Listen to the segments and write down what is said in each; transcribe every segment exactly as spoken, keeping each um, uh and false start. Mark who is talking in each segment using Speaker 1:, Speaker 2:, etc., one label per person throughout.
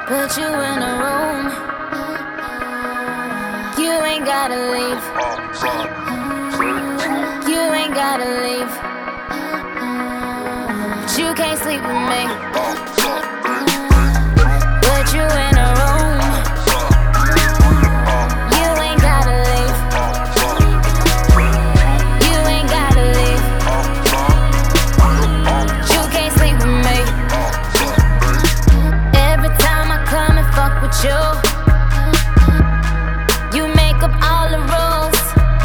Speaker 1: Put you in a room. You ain't gotta leave. You ain't gotta leave. But you can't sleep with me. Put you in a room. You ain't gotta leave. You ain't gotta leave. But you can't sleep with me. Every time I come and fuck with you, you make up all the rules.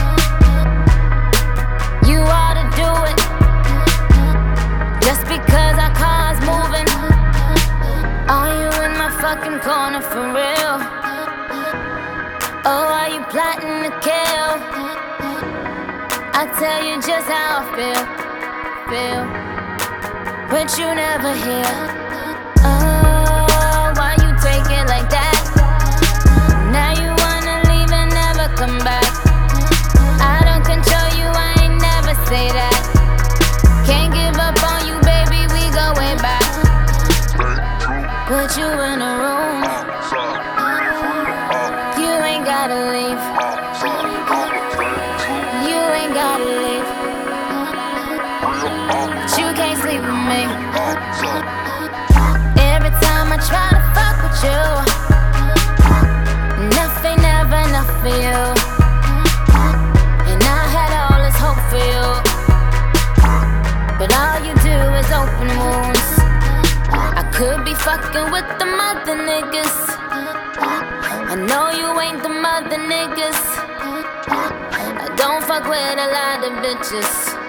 Speaker 1: You ought to do it just because our car's moving. Are you in my fucking corner for real? Or are you plotting to kill? I tell you just how I feel, feel, but you never hear. Oh, why you take it like that? Now you wanna leave and never come back. I don't control you, I ain't never say that. Can't give up on you, baby, we go way back. Put you in a room. You ain't gotta leave. You ain't gotta leave. But you can't sleep with me. Every time I try to fuck with you, nothing ever enough for you. And I had all this hope for you, but all you do is open wounds. I could be fucking with the mother niggas. I know you ain't the mother niggas. I don't fuck with a lot of bitches,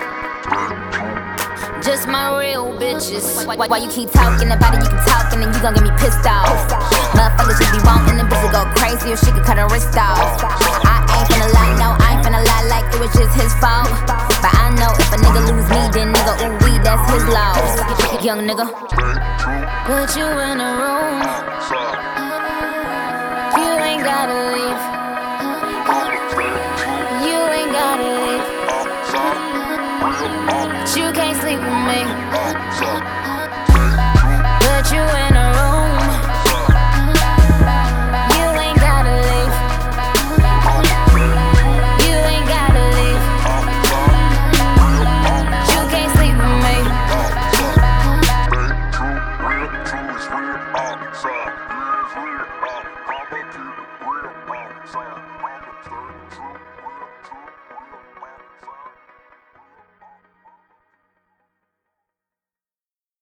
Speaker 1: just my real bitches. Why, why, why you keep talking about it? You can talk and then you gon' get me pissed off. Motherfuckers just be wanting them bitches go crazy or she could cut her wrist off. I ain't finna lie, no, I ain't finna lie like it was just his fault. But I know if a nigga lose me, then nigga, ooh wee, that's his loss. Young nigga, put you in a room. You ain't gotta leave.